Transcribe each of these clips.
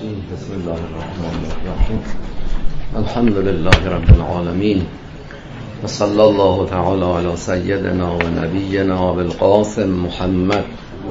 الرجيم بسم الله الرحمن الرحيم الحمد لله رب العالمين وصلى الله تعالى على سيدنا ونبينا وبالقاسم محمد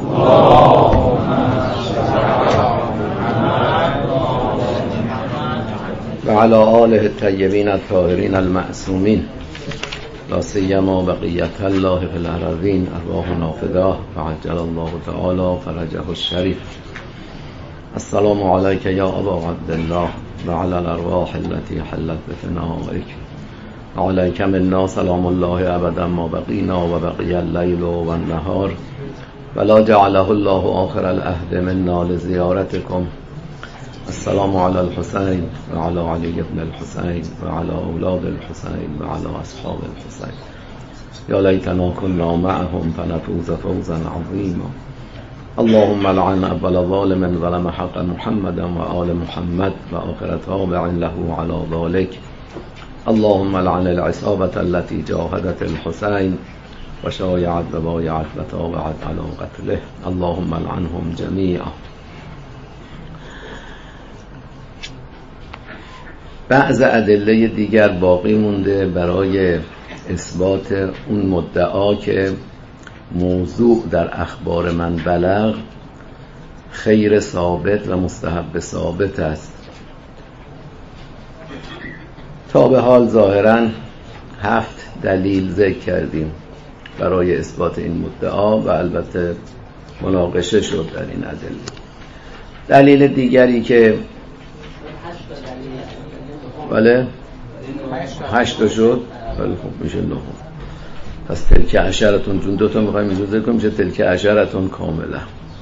وعلى آله الطيبين الطاهرين المعصومين لا سيما بقية الله في الأرضين أرواحنا فداه وعجل الله تعالى فرجه الشريف. السلام عليك يا أبا عبد الله وعلى الأرواح التي حلت بفنائك وعليك منا سلام الله أبدا ما بقينا وبقي الليل والنهار ولا جعله الله آخر العهد منا لزيارتكم. السلام على الحسين وعلى علي بن الحسين وعلى أولاد الحسين وعلى أصحاب الحسين. يا ليتنا كنا معهم فنفوز فوزا عظيما. اللهم لعن أول ظالم ظلم حق محمد وآل محمد وآخر تابع له على ذلك. اللهم لعن العصابة التي جاهدت الحسين وشايعت وبايعت وتابعت على قتله. اللهم لعنهم جميعا. بعض ادله دیگر باقی مونده برای اثبات اون مدعا که موضوع در اخبار من بلغ خیر ثابت و مستحب ثابت است. تا به حال ظاهراً 7 دلیل ذکر کردیم برای اثبات این مدعا و البته مناقشه شد در این ادله. دلیل دیگری که بله 8 شد، ولی خب میشه 9. پس تلک عشرتون، چون 2 تا میخوایم اینجا ذکر کنیم، میشه تلک عشرتون کاملا.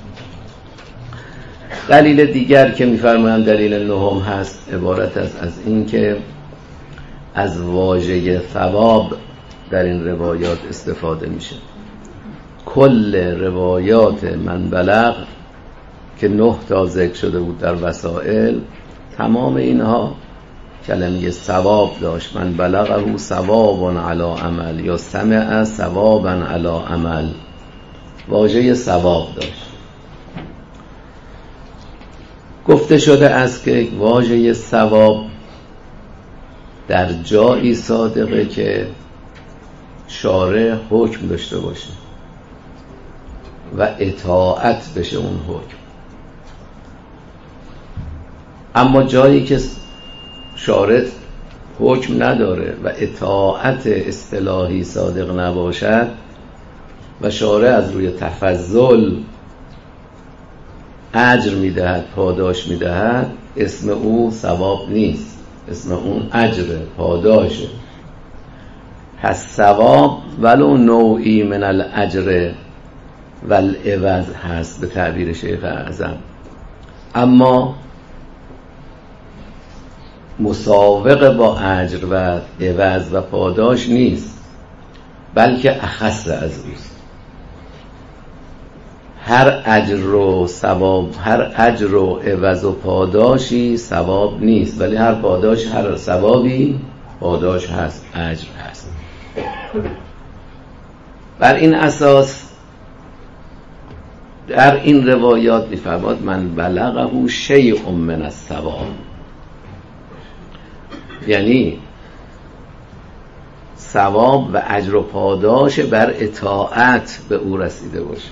دلیل دیگر که میفرمایند دلیل 9 هست عبارت است از این که از واژه ثواب در این روایات استفاده میشه. کل روایات من بلغ که 9 تا ذکر شده بود در وسائل، تمام اینها کلمه ثواب داشت. من بلغه ثواب علی عمل یا سمع ثوابا علی عمل، واژه ثواب داشت. گفته شده است که واژه ثواب در جایی صادقه که شارع حکم داشته باشه و اطاعت بشه اون حکم. اما جایی که شارع حکم نداره و اطاعت اصطلاحی صادق نباشد و شارع از روی تفضل اجر میدهد، پاداش میدهد، اسم او ثواب نیست، اسم اون اجر، پاداشه. پس ثواب ولو نوعی من الاجر والعوض هست به تعبیر شیخ اعظم، اما مساوق با اجر و عوض و پاداش نیست، بلکه اخص از اوست. هر اجر و ثواب، هر اجر و عوض و پاداشی ثواب نیست، ولی هر پاداش، هر ثوابی پاداش هست، اجر هست. بر این اساس در این روایات می‌فرماد من بلغه شیء من الثواب، یعنی ثواب و اجر و پاداش بر اطاعت به او رسیده باشه.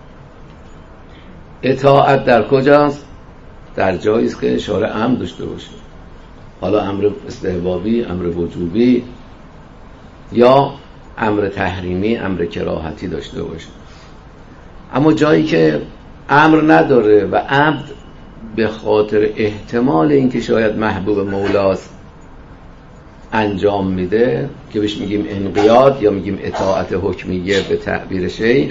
اطاعت در کجاست؟ در جایی است که شارع امر داشته باشه، حالا امر استحبابی، امر وجوبی یا امر تحریمی، امر کراهتی داشته باشه. اما جایی که امر نداره و عبد به خاطر احتمال اینکه شاید محبوب مولاست انجام میده که بهش میگیم انقیاد یا میگیم اطاعت حکمیه به تعبیر شیخ،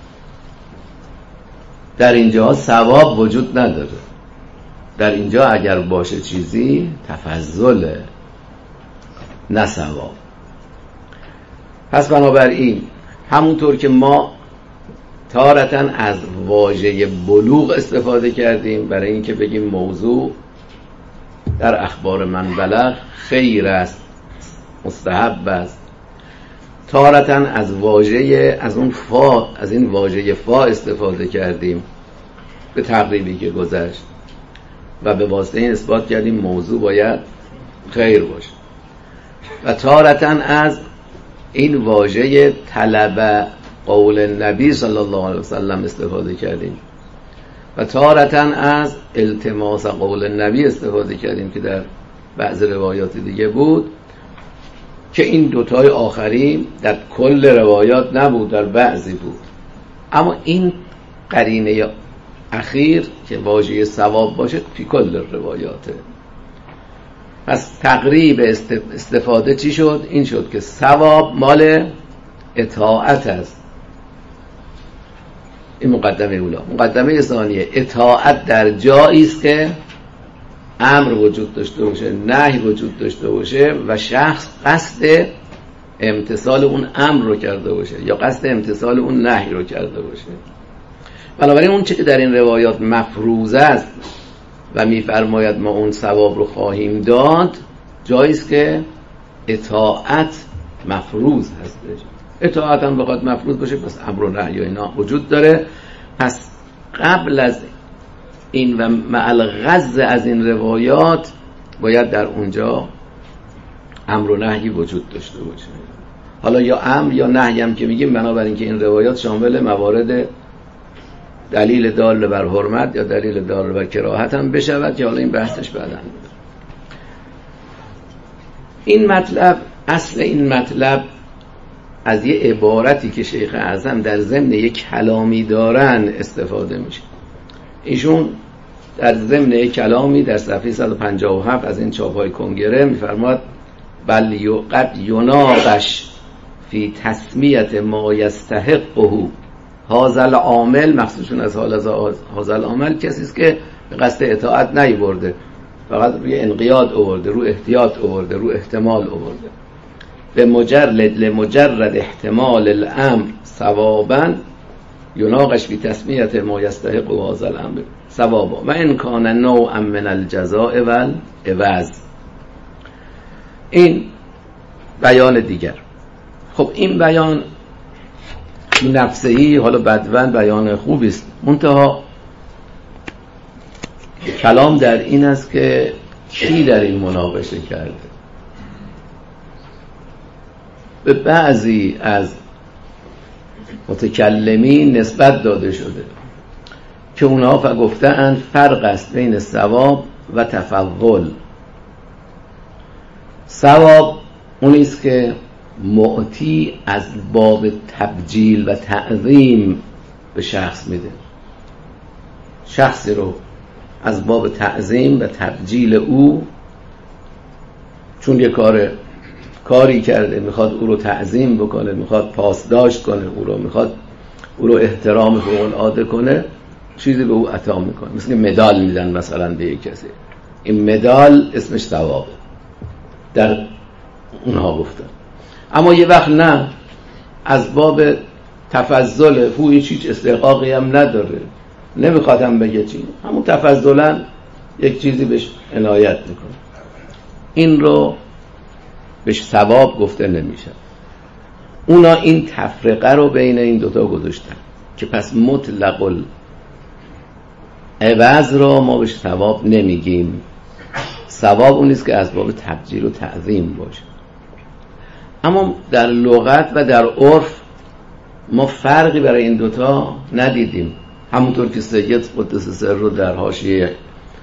در اینجا ثواب وجود نداره. در اینجا اگر باشه چیزی تفضل، نه ثواب. پس بنابراین همونطور که ما تارتاً از واژه بلوغ استفاده کردیم برای اینکه بگیم موضوع در اخبار من بلغ خیر است، مستحب است، تارتاً از واژه، از اون فا، از این واژه فا استفاده کردیم به تقریبی که گذشت و به واسطه این اثبات کردیم موضوع باید خیر باشه. و تارةً از این واژه طلب قول نبی صلی الله علیه وسلم استفاده کردیم و تارةً از التماس قول نبی استفاده کردیم که در بعض روایات دیگه بود که این دوتای آخری در کل روایات نبود، در بعضی بود. اما این قرینه اخیر که واژه ثواب باشه فی کل روایاته. پس تقریب استفاده چی شد؟ این شد که ثواب مال اطاعت است. این مقدمه اولا. مقدمه ثانیه، اطاعت در جایی است که امر وجود داشته باشه، نهی وجود داشته باشه و شخص قصد امتثال اون امر رو کرده باشه یا قصد امتثال اون نهی رو کرده باشه. بنابراین اون چیزی که در این روایات مفروض است و میفرماید ما اون ثواب رو خواهیم داد، جایی است که اطاعت مفروض هستش. اطاعت هم بخواد مفروض باشه پس امر و نهی و اینا وجود داره. پس قبل از این و مع الغض از این روایات باید در اونجا امر و نهی وجود داشته باشه. حالا یا امر یا نهی هم که میگیم بنابراین که این روایات شامل موارد دلیل دال بر حرمت یا دلیل دال بر کراهت هم بشود که حالا این بحثش بعداً. این مطلب، اصل این مطلب از یه عبارتی که شیخ اعظم در ضمن یک کلامی دارن استفاده میشه. ایشون در ضمن یک کلامی در صفحه 157 از این چاپ‌های کنگره میفرماد بل قد یناقش فی تسمیت ما یستحقه هذا العامل، مخصوصا از حال از هذا العامل کسی است که به قصد اطاعت نیورده، فقط روی انقیاد آورده، رو احتیاط آورده، رو احتمال آورده. به لمجرد احتمال الامر ثوابا یناقش فی تسمیت ما یستحق هذا الامر ثوابا و ان کان نوعا من الجزاء والعوض. این بیان دیگر. خب این بیان نفسهی حالا بدون بیان خوبی است، منتها کلام در این است که کی در این مناقشه کرده. به بعضی از متکلمین نسبت داده شده که اونها گفتند فرق است بین ثواب و تفضل. ثواب اونی است که معطی از باب تبجیل و تعظیم به شخص میده، شخصی رو از باب تعظیم و تبجیل او، چون یه کاری کرده میخواد او رو تعظیم بکنه، میخواد پاسداشت کنه او رو، میخواد او رو احترام فوق العاده کنه، چیزی به او عطا میکنه. مثل مدال میدن مثلا به یک کسی، این مدال اسمش ثوابه در اونها گفتن. اما یه وقت نه، از باب تفضل، او هیچ استحقاقی هم نداره، نمیخواد هم بگه چی، همون تفضلا یک چیزی بهش عنایت میکنه، این رو بهش ثواب گفته نمیشه. اونا این تفرقه رو بین این دوتا گذاشتن که پس مطلق العوض رو ما بهش ثواب نمیگیم. ثواب اون نیست که از باب تبجیل و تعظیم باشه. اما در لغت و در عرف ما فرقی برای این دوتا ندیدیم. همونطور که سید قدس سر رو در حاشیه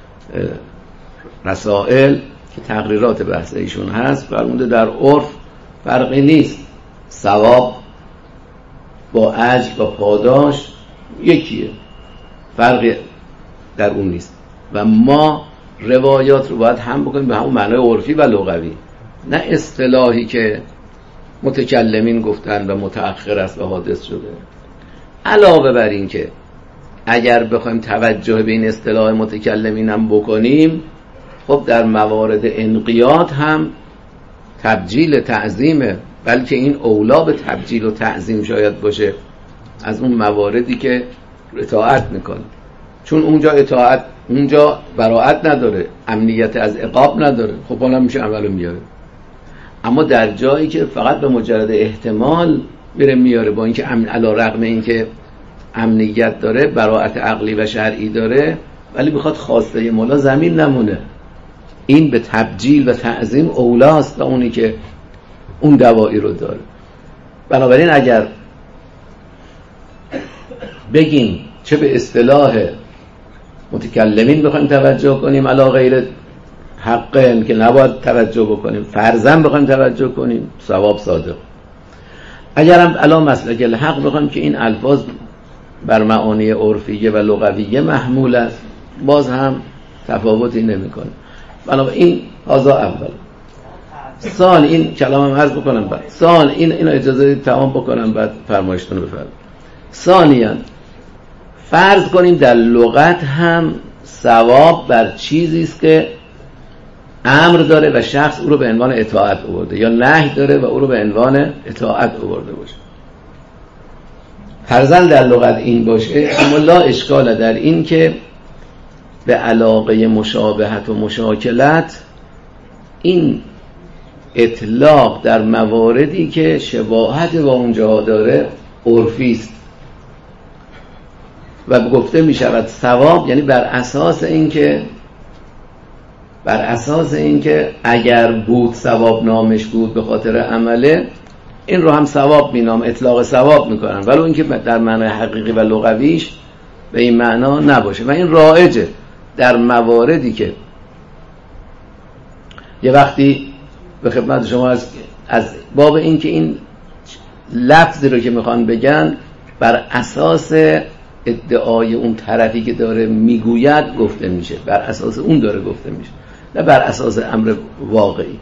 رسائل که تقریرات بحث ایشون هست فرموده در عرف فرقی نیست، ثواب با اجر و پاداش یکیه، فرقی در اون نیست. و ما روایات رو باید هم بکنیم به همون معنای عرفی و لغوی، نه اصطلاحی که متکلمین گفتن و متأخر است و حادث شده. علاوه بر این که اگر بخوایم توجه به این اصطلاح متکلمین هم بکنیم، خب در موارد انقیاد هم تبجیل تعظیمه، بلکه این اولا به تبجیل و تعظیم شاید باشه از اون مواردی که اطاعت میکنه، چون اونجا اطاعت، اونجا براءت نداره، امنیت از عقاب نداره، خب اونم میشه عملو میاره. اما در جایی که فقط به مجرد احتمال میره میاره، با اینکه علی رغم اینکه امنیت داره، براءت عقلی و شرعی داره، ولی بخواد خواسته مولا زمین نمونه. این به تبجیل و تعظیم اولاست و اونی که اون دوائی رو داره. بنابراین اگر بگیم چه به اصطلاح متکلمین بخوایم توجه کنیم علی غیر حقن که نباید توجه بکنیم، فرضاً بخوایم توجه کنیم ثواب صادق. اگر هم علی مسلک الحق بخوایم که این الفاظ بر معانی عرفیه و لغویه محمول است، باز هم تفاوتی نمی‌کنه. بنابراین هذا اول. سال این کلامم عرض بکنم بعد سال این اجازه تمام بکنم بعد فرمایشتون رو بفرمایید. ثانیاً فرض کنیم در لغت هم ثواب بر چیزی است که امر داره و شخص او رو به عنوان اطاعت آورده، یا نهی داره و او رو به عنوان اطاعت آورده باشه. فرضاً در لغت این باشه، اما لا اشکال در این که به علاقه مشابهت و مشاکلت این اطلاق در مواردی که شباهت با اونجا داره عرفی است و گفته می شود ثواب، یعنی بر اساس اینکه اگر بود ثواب نامش بود به خاطر عمله، این رو هم ثواب مینام، اطلاق ثواب میکنن، ولی اینکه در معنی حقیقی و لغویش به این معنا نباشه. و این رایجه در مواردی که یه وقتی به خدمت شما از باب این که این لفظی رو که میخوان بگن بر اساس ادعای اون طرفی که داره میگوید گفته میشه، بر اساس اون داره گفته میشه، نه بر اساس امر واقعی.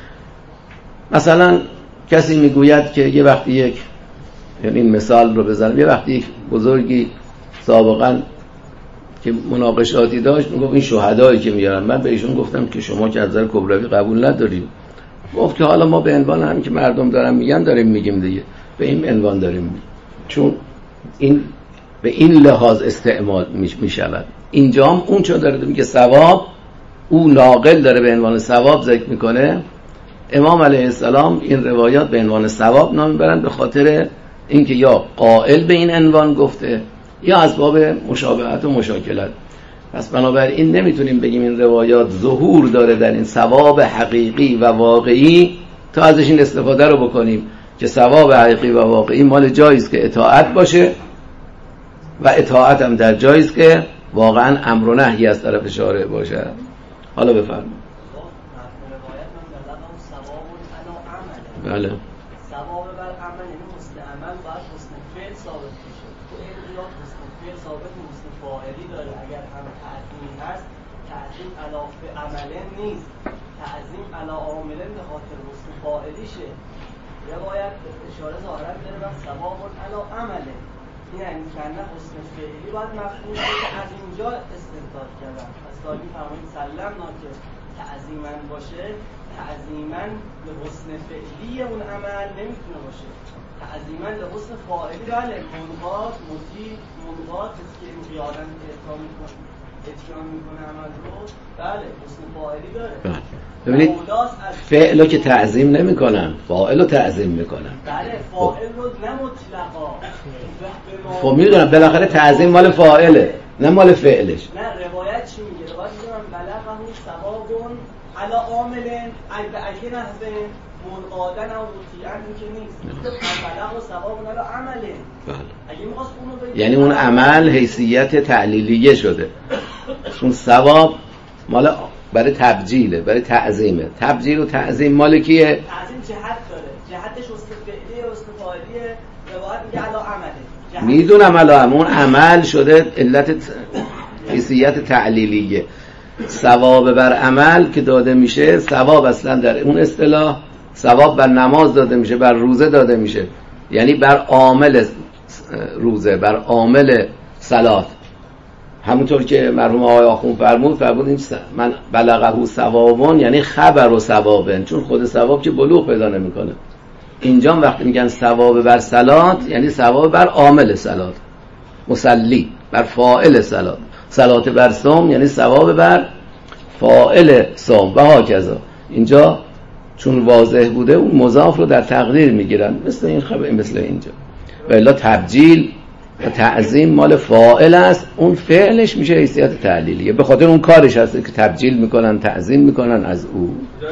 مثلا کسی میگوید که یه وقتی یعنی این مثال رو بزنم، یه وقتی یک بزرگی سابقا که مناقشاتی داشت میگفت این شهدایی که میارن، من به ایشون گفتم که شما که از نظر کبروی قبول نداریم. گفت که حالا ما به عنوان هم که مردم دارن میگن داریم میگیم دیگه، به این عنوان داریم میگیم، چون این به این لحاظ استعمال میشود. اینجا هم اون چون داره میگه ثواب، او ناقل داره به عنوان ثواب ذکر میکنه. امام علیه السلام این روایات به عنوان ثواب نام میبرن به خاطر اینکه یا قائل به این عنوان گفته یا از باب مشابهت و مشاکلت. پس بنابراین نمیتونیم بگیم این روایات ظهور داره در این ثواب حقیقی و واقعی تا ازش این استفاده رو بکنیم که ثواب حقیقی و واقعی مال جاییست که اطاعت باشه و اطاعت هم در جاییست که واقعا امر و نهی از طرف شارع باشه. حالا بفرمایید. بله. ثواب بر عمل یعنی حسن عمل باید حسن فعل ثابت بشه. تو این روایات حسن فعل ثابت و حسن فاعلی داره. اگر هم تعظیم هست، تعظیم علی عمل نیست، تعظیم علی عامل به خاطر حسن فاعلیشه. روایت اشاره ظاهرا داره بر ثواب علی عمله، یعنی کنه حسن فعلی باید مفهوم که از اینجا استنتاج کردن. پس داریم فرمایید سلمنا که تعظیما باشه، تعظیما به حسن فعلی اون عمل نمیتونه باشه. تعظیما به حسن فاعلی بله، منقاد مطیع منقاد که آدم اتیان میکنه عمل رو، بله حسن فاعلی داره. ببینید فعل رو که تعظیم نمی کنن، فاعل رو تعظیم میکنن. بله فاعل رو نه مطلقا. خب میدونم بالاخره تعظیم مال فاعله نه مال فعلش. نه روایت چی میگه؟ روایت میگه من بلغه ثوابون علی عاملن اگه نحوه منقادن و مطیعن این که نیست. بلغه ثوابون علی عملن. اگه میخواست اونو بگه یعنی اون عمل حیثیت تعلیلیه شده. اون ثواب مال برای تبجیله، برای تعظیمه. تبجیل و تعظیم مال کیه؟ تعظیم جهت داره. جهتش حسن فعلیه و حسن فاعلیه. روایت میگه علی عمله. میدونم علی اون عمل شده علت حیثیت تعلیلیه. ثواب بر عمل که داده میشه، ثواب اصلا در اون اصطلاح ثواب بر نماز داده میشه، بر روزه داده میشه، یعنی بر عامل روزه، بر عامل صلات. همونطور که مرحوم آقای آخوند فرمود این من بلغه ثوابون یعنی خبر و ثوابن، چون خود ثواب که بلوغ پیدا نمیکنه. اینجا وقتی میگن ثواب بر صلات یعنی ثواب بر عامل صلات، مصلی بر فاعل صلات. صلات بر صوم یعنی ثواب بر فاعل صوم و هاکذا. اینجا چون واضح بوده اون مضاف رو در تقدیر میگیرن، مثل این خبر مثل اینجا. و الا تبجیل و تعظیم مال فاعل است، اون فعلش میشه حیثیت تعلیلیه، به خاطر اون کارش هست که تبجیل میکنن، تعظیم میکنن از او.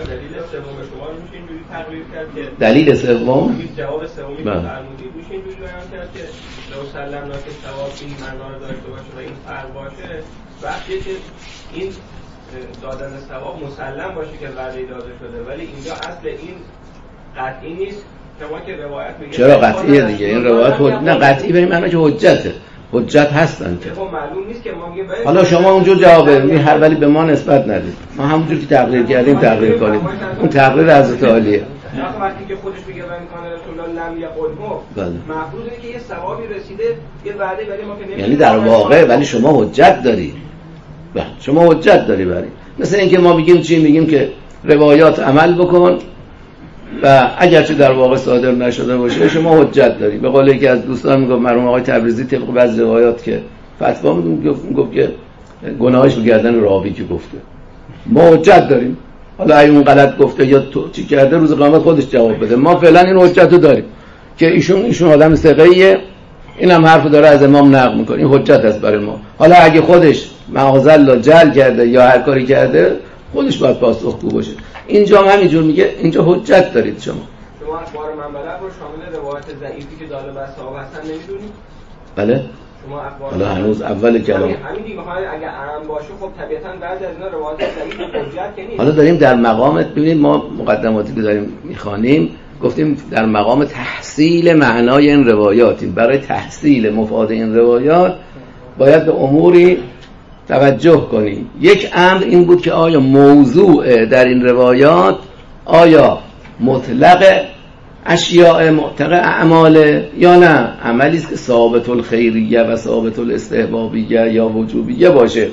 دلیل سوم جواب سومی که فرمودید میشه اینجوری بیان کرد که لو سلمنا که ثواب این معنا رو داشته باشه و این فرق باشه، وقتی که این دادن ثواب مسلم باشه که وعده داده شده، ولی اینجا اصل این قطعی نیست. شما که روایت میگه چرا قطعیه دیگه؟ این روایت نه قطعی به این معنی که حجت هستن که خب معلوم نیست که ما میگه حالا شما اونجور جواب بدید هر ولی به ما نسبت ندید، ما همونجور که تقریر کردیم تقریر کنیم، اون تقریر حضرت عالیه. وقتی که خودش میگه و امکان رسول الله لم یقولو، مفروض اینه که یه ثوابی رسیده، یه وعده، ولی ما که نمی‌دونیم، یعنی در واقع ولی شما حجت داری، شما حجت داری برای مثل اینکه ما میگیم چی؟ میگیم که روایات عمل بکن و اگرچه در واقع صادر نشده باشه شما حجت داری. به قول یکی از دوستان میگفت مرحوم آقای تبریزی طبق بعضی روایات که فتوا میگفت که گناهش به گردن راوی که گفته، ما حجت داریم، حالا اگه اون غلط گفته یا تو چی کرده روز قیامت خودش جواب بده، ما فعلا این حجت رو داریم که ایشون آدم ثقه‌ایه، اینم حرف داره از امام نقل میکنه، این حجت است برای ما. حالا اگه خودش معاذالله جهل کرده یا هر کاری کرده خودش باید پاسخگو باشه. اینجا هم همینجور میگه، اینجا حجت دارید شما اخبار منبع رو شامل روایت ضعیفی که داله بر صحاب هستن نمیدونید؟ بله شما اخبار حالا هنوز اول کلام همین دیگه اگه عام باشه خب طبیعتاً بعضی از اینا روایت ضعیف حجت نیست. حالا داریم در مقام، ببینید ما مقدماتی که داریم میخوانیم گفتیم در مقام تحصیل معنای این روایاتیم. برای تحصیل مفاد این روایات باید به اموری توجه کنیم. یک امر این بود که آیا موضوع در این روایات آیا مطلق اشیاء معتق اعمال یا نه عملی است که ثابت الخیریه و ثابت الاستحبابیه یا وجوبیه باشه.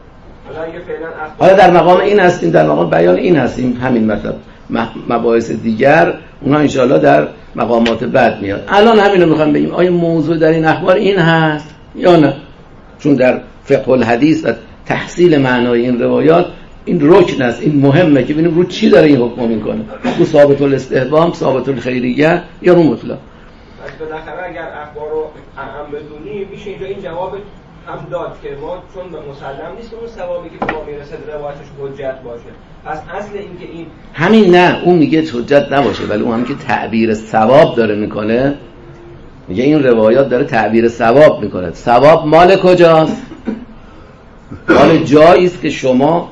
حالا در مقام این هستیم، در مقام بیان این هستیم. همین مطلب مباحث دیگر اونها انشاءالله در مقامات بعد میاد. الان همین رو میخوام بگیم آیا موضوع در این اخبار این هست یا نه، چون در فقه الحدیث و تحصیل معنای این روایات این رکن است، این مهمه که ببینیم رو چی داره این حکم میکنه، رو ثابت الاستحباب، ثابت الخیریه یا رو مطلق. پس بالاخره اگر اخبار رو اهم بدونی میشه اینجا این جواب هم داد که ما چون به مسلم نیست اون ثوابی که به ما میرسه روایتش حجت باشه. پس اصل این که این همین نه، اون میگه حجت نباشه، ولی اون هم که تعبیر ثواب داره میکنه، میگه این روایات داره تعبیر ثواب میکنه. ثواب مال کجاست؟ مال جایی است که شما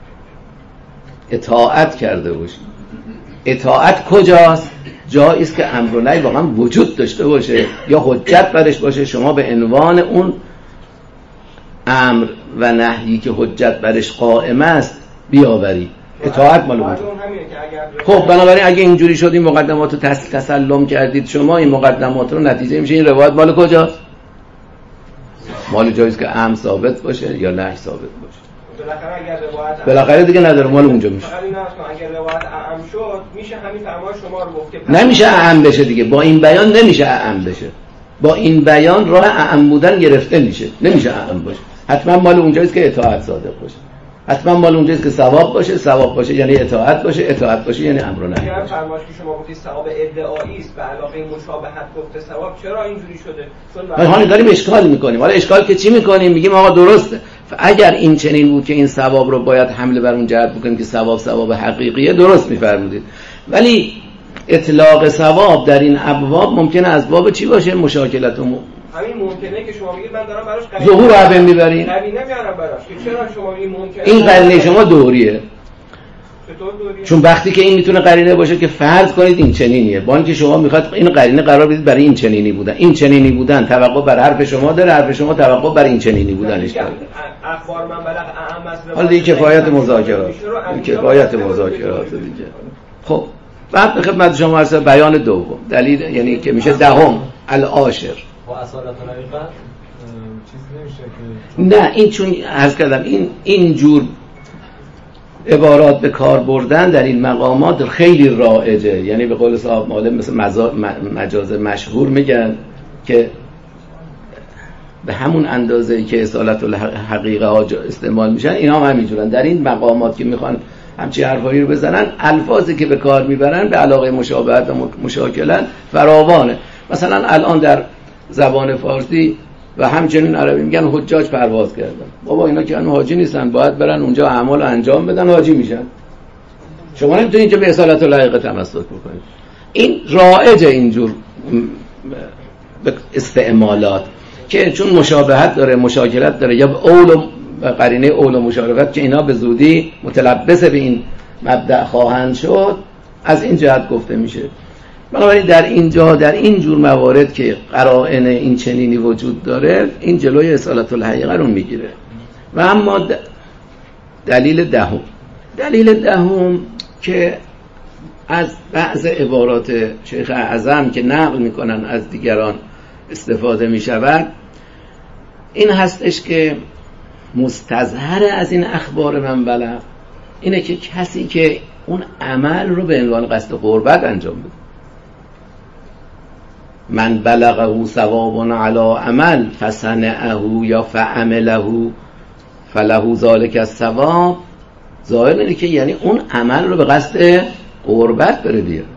اطاعت کرده باشید. اطاعت کجاست؟ جایی است که امر و نهی واقعا وجود داشته باشه یا حجت برش باشه، شما به عنوان اون امر و نهی که حجت برش قائم است بیاوری. اطاعت مال اون. خب بنابراین اگه اینجوری شد این مقدمات رو تسلم کردید شما، این مقدمات رو نتیجه میشه این روایت مال کجاست؟ مال جایی است که امر ثابت باشه یا نهی ثابت باشه. بالاخره دیگه نداره، مال اونجا میشه. فقط اینا اگر روایت اعم شد میشه همین فرمان شما رو گفت که نمیشه اعم بشه دیگه، با این بیان نمیشه اعم بشه. با این بیان راه اعم بودن گرفته میشه، نمیشه اعم باشه. حتما مال اونجاست که اطاعت صادق باشه، حتما مال اونجاست که ثواب باشه، ثواب باشه یعنی اطاعت باشه، اطاعت باشه یعنی امر و نهی. اگر فرمایش که شما گفتید ثواب ادعایی است به علاوه مشابهت گفته ثواب، چرا اینجوری شده؟ چون حالا داریم اشکال میکنیم. حالا اشکال که چی میکنیم؟ میگیم آقا درسته، اگر این چنین بود که این ثواب رو باید حمله بر اون جهت بکنیم که ثواب حقیقیه، درست میفرمودید، ولی اطلاق ثواب در این ابواب ممکنه از باب چی باشه؟ مشاکلت همین ممکنه که شما میگید من دارم براش ظهور عبم میبریم، قرینه میارم براش که چرا شما میگید ممکنه این قرینه شما دوریه. چطور دوریه؟ چون وقتی که این میتونه قرینه باشه که فرض کنید این چنینیه، با اینکه شما میخواد این قرینه قرار بدید برای این چنینی بودن، این چنینی بودن توقع بر حرف شما داره، حرف شما توقع بر این چنینی بودنش داره. اخبار من بلغ اعم است. حالا دیگه کفایت مذاکرات، کفایت مذاکرات دیگه. خب بعد به خدمت شما عرض بیان دوم دلیل، یعنی که میشه دهم العاشر. با اصالت حقیقت چیز نمیشه که نه این چون عرض کردم این جور عبارات به کار بردن در این مقامات خیلی رایجه، یعنی به قول صاحب معلم مثل مجاز مشهور میگن که به همون اندازه‌ای که اصالت الحقیقه ها استعمال میشن اینا هم همینجورن. در این مقامات که میخوان همچی حرفایی رو بزنن، الفاظی که به کار میبرن به علاقه مشابهت و مشاکلن فراوانه. مثلا الان در زبان فارسی و همچنین عربی میگن حجاج پرواز کردن. بابا اینا که حاجی نیستن، باید برن اونجا اعمال انجام بدن، حاجی میشن. شما نمیتونید اینجا به اصالت الحقیقه تمسک بکنید. این رایجه اینجور استعمالات که چون مشابهت داره، مشاکلت داره، یا اول و قرینه اول و مشارکت که اینا به زودی متلبس به این مبدأ خواهند شد، از این جهت گفته میشه. بنابراین در اینجا در این جور موارد که قرائن این چنینی وجود داره، این جلوی اصالت الحقیقه رو میگیره. و اما دلیل دهم که از بعض عبارات شیخ اعظم که نقل میکنن از دیگران استفاده میشود، این هستش که مستظهر از این اخبار من بلغ اینه که کسی که اون عمل رو به عنوان قصد قربت انجام بده، من بلغه ثواب علی عمل فصنعه یا فعمله فله ذلک الثواب، ظاهر اینه که یعنی اون عمل رو به قصد قربت بره بیاره،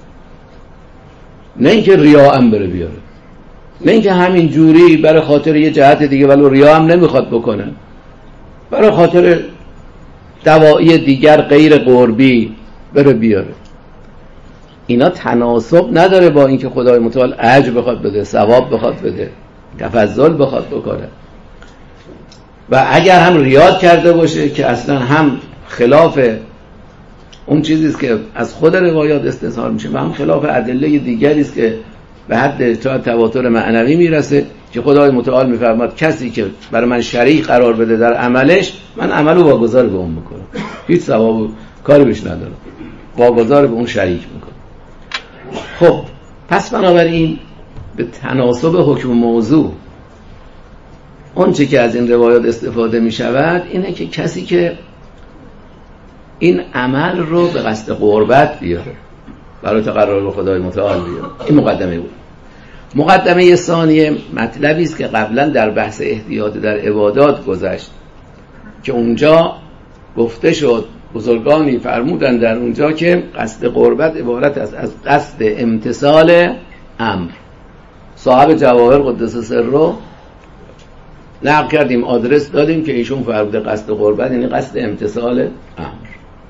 نه اینکه ریا هم بره بیاره، نه اینکه همین جوری برای خاطر یه جهت دیگه ولو ریا هم نمیخواد بکنه، برای خاطر دواعی دیگر غیر قربی بره بیاره. اینا تناسب نداره با اینکه خدای متعال اجر بخواد بده، ثواب بخواد بده، تفضل بخواد بکنه. و اگر هم ریاد کرده باشه که اصلا هم خلاف اون چیزی است که از خود روایات استظهار میشه و هم خلاف ادله دیگری است که به حد تواتر معنوی میرسه که خدای متعال میفرماد کسی که برای من شریک قرار بده در عملش، من عملو واگذار به اون میکنم، هیچ ثواب کاری بهش ندارم، واگذار به اون شریک میکنم. خب پس بنابراین به تناسب حکم موضوع اون چه که از این روایات استفاده میشود اینه که کسی که این عمل رو به قصد قربت بیاره، برای تقرب خدای متعال بیاره. این مقدمه بود. مقدمه ثانیه مطلبی است که قبلا در بحث احتیاط در عبادات گذشت که اونجا گفته شد، بزرگانی فرمودن در اونجا که قصد قربت عبارت است از قصد امتثال امر. صاحب جواهر قدس سره نقل کردیم، آدرس دادیم که ایشون فرموده قصد قربت یعنی قصد امتثال امر.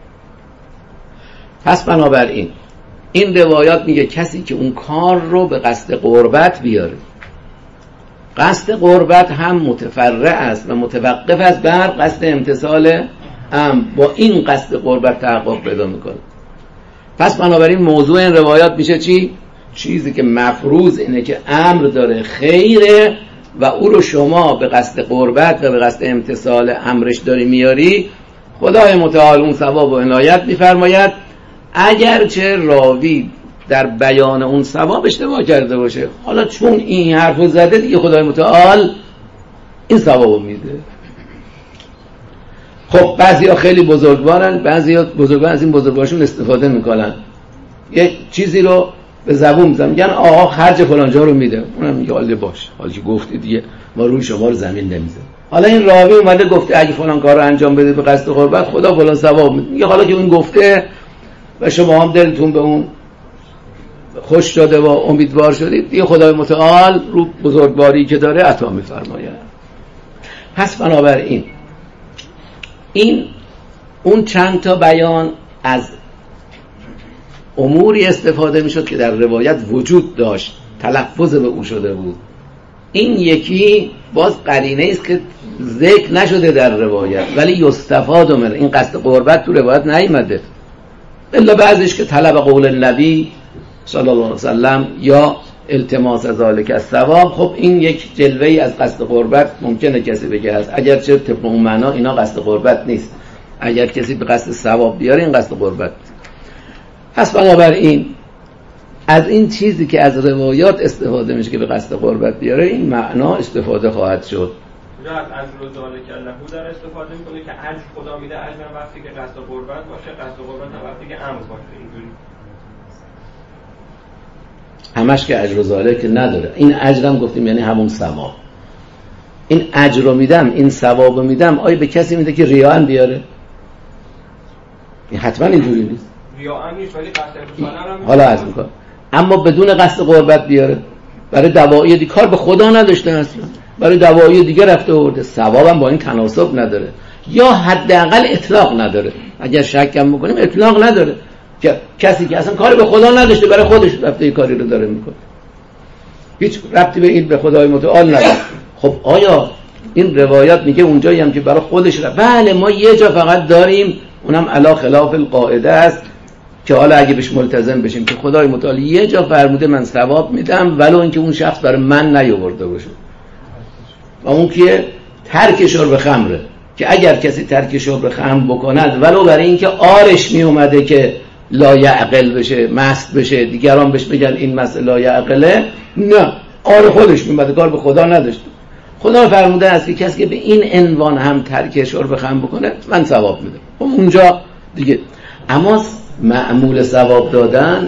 پس بنابراین این روایات میگه کسی که اون کار رو به قصد قربت بیاره، قصد قربت هم متفرع است و متوقف است بر قصد امتثال امر، با این قصد قربت تحقق پیدا میکنه. پس بنابراین موضوع این روایات میشه چی؟ چیزی که مفروض اینه که امر داره خیره و او رو شما به قصد قربت و به قصد امتثال امرش داری میاری، خدای متعال اون ثواب و عنایت میفرماید، اگرچه راوی در بیان اون ثواب اشتباه کرده باشه. حالا چون این حرفو زده دیگه خدای متعال این ثوابو میده. خب بعضیا خیلی بزرگوارن، بعضیا بزرگوار از این بزرگوارشون استفاده میکنن، یه چیزی رو به زبون میزنن، میگن آقا خرج فلان جا رو میده، اونم میگه حالا باش، حالا که گفتی دیگه ما روی شما رو زمین نمیزنیم. حالا این راوی اومده گفته اگه فلان کار رو انجام بده به قصد قربت خدا فلان ثواب میده، میگه حالا که اون گفته و شما هم دلتون به اون خوش شده و امیدوار شدید دیگه خدای متعال رو بزرگواری که داره عطا میفرماید. پس بنابراین این اون چند تا بیان از اموری استفاده میشد که در روایت وجود داشت، تلفظ به او شده بود. این یکی باز قرینه است که ذکر نشده در روایت ولی یستفاد منه، این قصد قربت تو روایت نیامده الا بعضیش که طلب قول النبی صلی الله علیه وسلم یا التماس ذالک الثواب. خب این یک جلوه‌ای از قصد قربت ممکنه کسی بگه هست، اگرچه طبق اون معنا اینا قصد قربت نیست، اگر کسی به قصد ثواب بیاره این قصد قربت. پس بنابراین از این چیزی که از روایات استفاده میشه که به قصد قربت بیاره این معنا استفاده خواهد شد. اجر و ذالک له در استفاده میکنه که اجر خدا میده، اجر وقتی که قصد قربت باشه، قصد قربت وقتی که امر باشه. اینجوری همش که اجر و ذالک نداره. این اجرم گفتیم یعنی همون ثواب. این اجر رو میدم، این ثواب رو میدم، آیا به کسی میده که ریا هم بیاره؟ این حتما اینجوری نیست. ریا هم نیست ولی قصد امتثال هم حالا اما بدون قصد قربت بیاره برای دواعی کار به خدا نداشته اصلا. برای دعوای دیگه رفته آورده، ثوابم با این تناسب نداره یا حداقل اطلاق نداره. اگر شک هم بکنیم اطلاق نداره که کسی که اصلا کاری به خدا نداشته برای خودش رفته این کاری رو داره میکنه، هیچ ربطی به این به خدای متعال نداره. خب آیا این روایت میگه اونجایی هم که برای خودش بله ما یه جا فقط داریم اونم علا خلاف القاعده است که حالا اگه بهش ملتزم بشیم که خدای متعال یه جا فرموده من ثواب میدم ولو اینکه اون شخص برای من نیاورده باشه، و اون که ترک شرب خمره، که اگر کسی ترک شرب خمر بکند ولو برای اینکه آرش می اومده که لا یعقل بشه، مست بشه، دیگران بهش بگن این مسئله لا یعقله، نه آر خودش می اومده، کار به خدا نداشته. خدا فرموده است که کسی که به این عنوان هم ترک شرب خمر بکنه من ثواب میدم. خب اونجا دیگه اما معمول ثواب دادن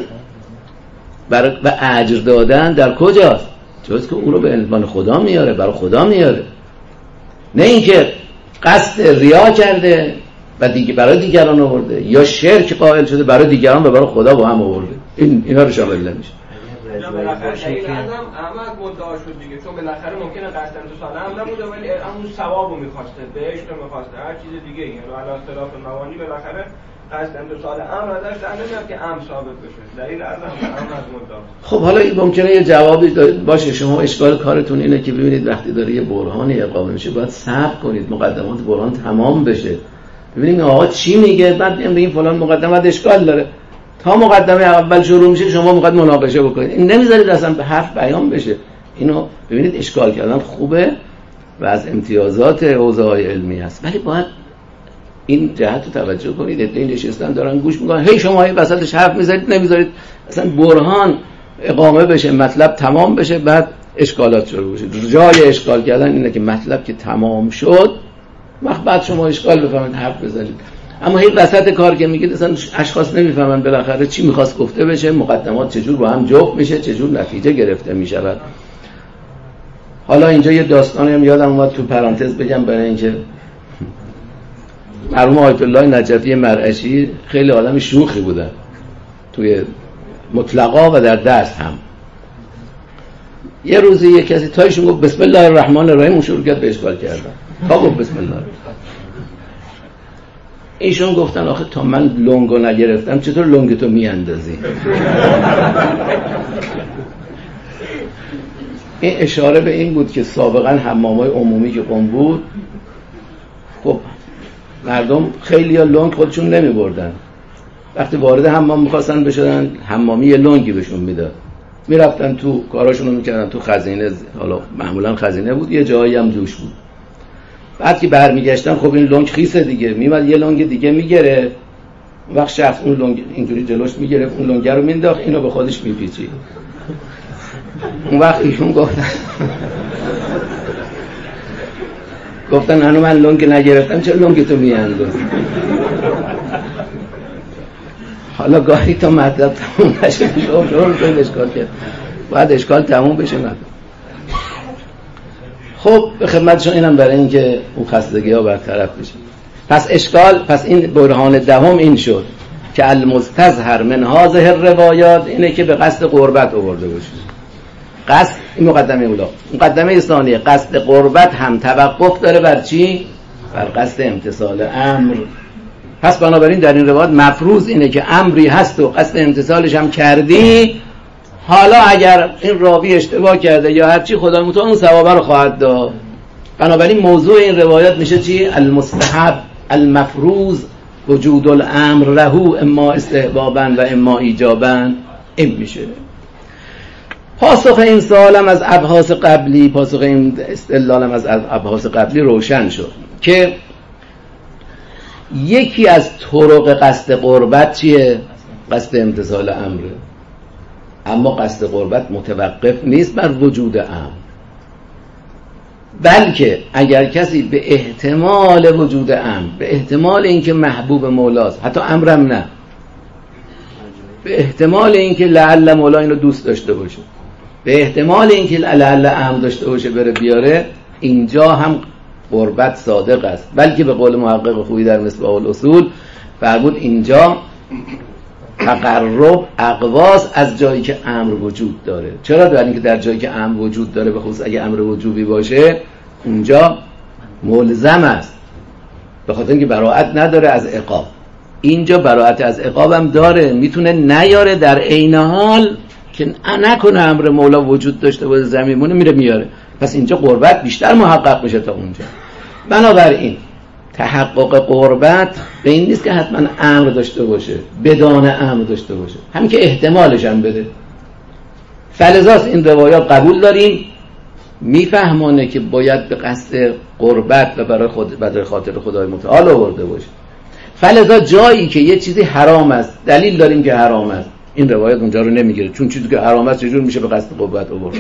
و اجر دادن در کجاست؟ جز که اون رو به عنوان خدا میاره، برای خدا میاره، نه اینکه قصد ریا کرده و دیگه برای دیگران آورده یا شرک قائل شده برای دیگران و برای خدا با هم آورده. اینا رو شامل نمیشه. بالاخره دلیل اعظم احمد مدعا شد دیگه، چون بالاخره ممکنه قصد امتصال امر نبوده ولی اون ثوابو می‌خواسته، بهشت رو می‌خواسته، هر چیز دیگه، یعنی علی اختلاف الموانی بالاخره قصد امتصال امر ازش در نمیاد که امر ثابت بشه. دلیل اعظم احمد مدعا. خب حالا این ممکنه یه جوابی باشه. شما اشکال کارتون اینه که ببینید وقتی داره یه برهانی اقامه میشه باید صبر کنید مقدمات برهان تمام بشه، ببینید آقا چی میگه، بعد میگیم فلان مقدمه اشکال داره. تا مقدمه اول شروع میشه شما میخواید مناقشه بکنید، این نمیذارید اصلا به حرف بیان بشه. اینو ببینید اشکال کردن خوبه و از امتیازات حوزه‌های علمی است، ولی باید این جهت رو توجه کنید. ادعای نشستن دارن گوش میکنن، هی شما وسطش حرف میذارید، نمیذارید اصلا برهان اقامه بشه، مطلب تمام بشه، بعد اشکالات شروع بشه. جای اشکال کردن اینه که مطلب که تمام شد وقت بعد شما اشکال بفهمید حرف بزنید. اما این وسط کار که میگید اصلا اشخاص نمیفهمن بالاخره چی میخواست گفته بشه، مقدمات چجور با هم جفت میشه، چجور نتیجه گرفته میشود. حالا اینجا یه داستانی هم یادم اومد تو پرانتز بگم، برای اینکه مرحوم آیت الله نجفی مرعشی خیلی آدم شوخی بودن توی مطلقا و در درس هم. یه روزی یه کسی تایشون گفت بسم الله الرحمن الرحیم، اون شروع کرد به اشکال کردن. گفت بسم الله. ایشون گفتن آخه تا من لنگو نگرفتم چطور لنگ تو میاندازی؟ این اشاره به این بود که سابقا حمامای عمومی که قم بود، خب مردم خیلی ها لنگ خودشون نمی بردن، وقتی وارد حمام میخواستن بشدن حمامی یه لنگی بهشون میداد، میرفتن تو کاراشون رو میکردن تو خزینه، حالا معمولا خزینه بود، یه جایی هم دوش بود. بعد که برمیگشتن خب این لنگ خیسه دیگه، میمد یه لنگ دیگه میگره، وقت شخص اون لنگ اینجوری جلوش میگرفت، اون لنگ رو مینداخت، اینو به خودش میپیچید. اون وقت ایشون گفتن هنو من لنگ نگرفتم چه لنگ تو میاندازی؟ حالا گاهی تا مطلب تموم نشه شروع کنید اشکال کرد، باید اشکال تموم بشه مطلب. خب به خدمتشون اینم برای اینکه اون خستگی ها برطرف بشه. پس اشکال، پس این برهان دهم این شد که المستظهر من هذه الروایات اینه که به قصد قربت آورده باشه. قصد این مقدمه اولا. مقدمه ثانیه قصد قربت هم توقف داره بر چی؟ بر قصد امتثال امر. پس بنابراین در این روایت مفروض اینه که امری هست و قصد امتثالش هم کردی، حالا اگر این راوی اشتباه کرده یا هرچی خدا متعال اون ثوابه رو خواهد داد. بنابراین موضوع این روایت میشه چی؟ المستحب المفروض وجود الامر له اما استحبابا و اما ایجابا. این میشه پاسخ این سوالم از ابحاث قبلی، پاسخ این استدلالم از ابحاث قبلی روشن شد که یکی از طرق قصد قربت چیه؟ قصد امتثال امره. اما قصد قربت متوقف نیست بر وجود امر، بلکه اگر کسی به احتمال وجود امر، به احتمال اینکه محبوب مولاست، حتی امرم نه، به احتمال اینکه لعل مولا اینو دوست داشته باشه، به احتمال اینکه لعل امر داشته باشه بره بیاره، اینجا هم قربت صادق است. بلکه به قول محقق خویی در مصباح الاصول فرمود اینجا تقرب اقواس از جایی که امر وجود داره. چرا؟ برای اینکه در جایی که امر وجود داره، به خصوص اگه امر وجوبی باشه، اونجا ملزم است، به خاطر اینکه براءت نداره از عقاب. اینجا براءت از عقاب هم داره، میتونه نیاره، در عین حال که نکنه امر مولا وجود داشته باشه زمینمونه میره میاره. پس اینجا قربت بیشتر محقق میشه تا اونجا. بنابراین تحقق قربت به این نیست که حتما امر داشته باشه، بدان امر داشته باشه، همین که احتمالش هم بده. فلذاست این روایات قبول داریم، میفهمانه که باید به قصد قربت و برای خاطر خدای متعال آورده باشه. فلذا جایی که یه چیزی حرام است، دلیل داریم که حرام است، این روایت اونجا رو نمیگیره، چون چیزی که حرام است چجور میشه به قصد قربت آورد؟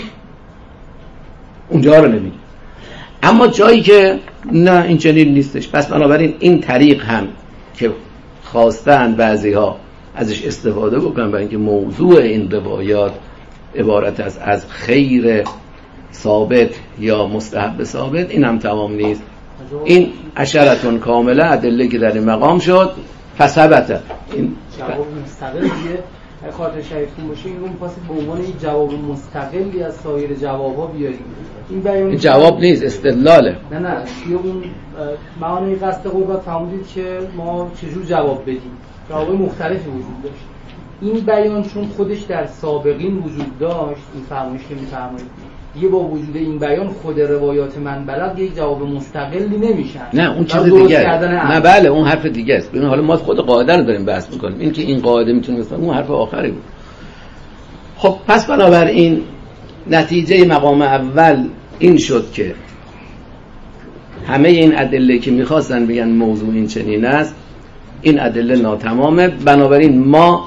اونجا رو نمیگیره. اما جایی که نه این چنین نیستش، پس بنابراین این طریق هم که خواستن بعضی‌ها ازش استفاده بکنن برای اینکه موضوع این روایات عبارت است از خیر ثابت یا مستحب ثابت، این هم تمام نیست. این عشرتون کامله ادله که در این مقام شد فثبت. این جواب مستقلیه خاطر شریفتون باشه، این رو می‌خواستید به عنوان یک جواب مستقلی از سایر جواب‌ها بیاریم. این جواب نیست، استدلاله. نه توی اون معانی قصد قربت فهمیدید که ما چجور جواب بدیم، جواب مختلفی وجود داشت. این بیان چون خودش در سابقین وجود داشت، این فرمایش که می‌فرمایید دیگه با وجود این بیان خود روایات من بلد یک جواب مستقلی نمیشن. نه اون چیز دیگه، نه بله اون حرف دیگه است. ببین حالا ما خود قاعده رو داریم بحث می‌کنیم، این که این قاعده میتونه مثلا اون حرف آخری بود. خب پس بنابراین نتیجه مقام اول این شد که همه این ادله که می‌خواستن بگن موضوع این چنین است، این ادله ناتمامه. بنابراین ما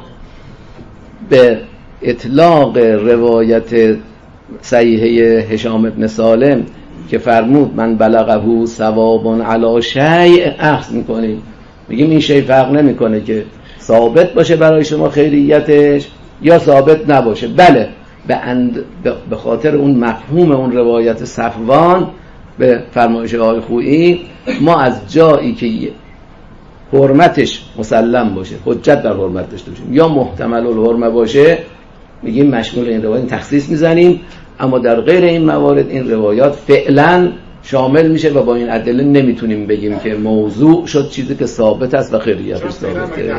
به اطلاق روایت صحیحه هشام بن سالم که فرمود من بلغه ثواب علی شیء اخذ میکنیم، میگیم این شیء فرق نمیکنه که ثابت باشه برای شما خیریتش یا ثابت نباشه. بله به خاطر اون مفهوم اون روایت صفوان به فرمایش آقای خویی، ما از جایی که حرمتش مسلم باشه، حجت در حرمت داشته باشیم، یا محتمل الحرمه باشه، میگیم مشمول این روایت تخصیص میزنیم. اما در غیر این موارد این روایات فعلا شامل میشه و با این ادله نمیتونیم بگیم که موضوع شد چیزی که ثابت است و خیریتش ثابته.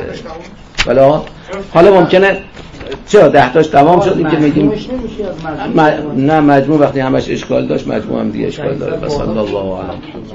حالا ممکنه چرا 10 تاش تمام شد این که میگیم نه مجموع وقتی همش اشکال داشت، مجموع هم دیگه اشکال داره. بس الله اعلم.